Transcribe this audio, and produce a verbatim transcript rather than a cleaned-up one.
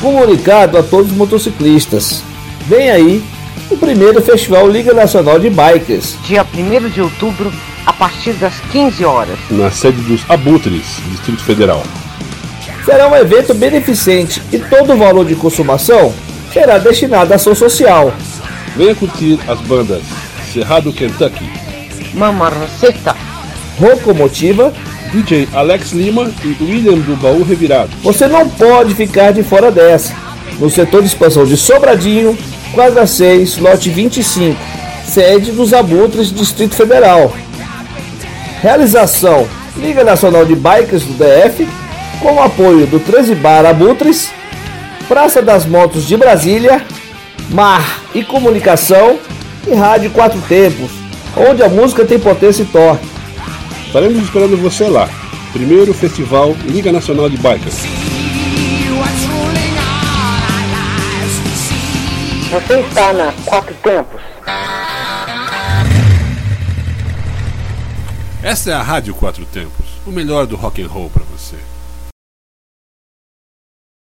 comunicado a todos os motociclistas. Vem aí o primeiro Festival Liga Nacional de Bikers, dia primeiro de outubro, a partir das quinze horas, na sede dos Abutres, Distrito Federal. Será um evento beneficente e todo o valor de consumação será destinado à ação social. Venha curtir as bandas Cerrado Kentucky, Mama Rosetta, Rocomotiva, D J Alex Lima e William do Baú Revirado. Você não pode ficar de fora dessa. No setor de expansão de Sobradinho, quadra seis, lote vinte e cinco, sede dos Abutres, Distrito Federal. Realização: Liga Nacional de Bikers do D F, com o apoio do treze Bar Abutres, Praça das Motos de Brasília, Mar e Comunicação e Rádio Quatro Tempos, onde a música tem potência e torque. Estaremos esperando você lá. Primeiro Festival Liga Nacional de Bikers. Você está na Quatro Tempos. Essa é a Rádio Quatro Tempos, o melhor do rock and roll para você.